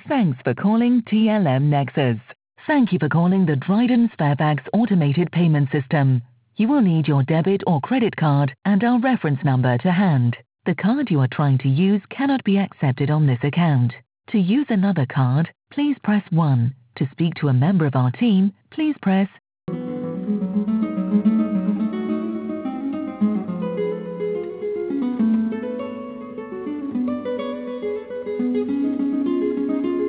Thanks for calling TLM Nexus. Thank you for calling the Dryden Fairfax Automated Payment System. You will need your debit or credit card and our reference number to hand. The card you are trying to use cannot be accepted on this account. To use another card, please press 1. To speak to a member of our team, please press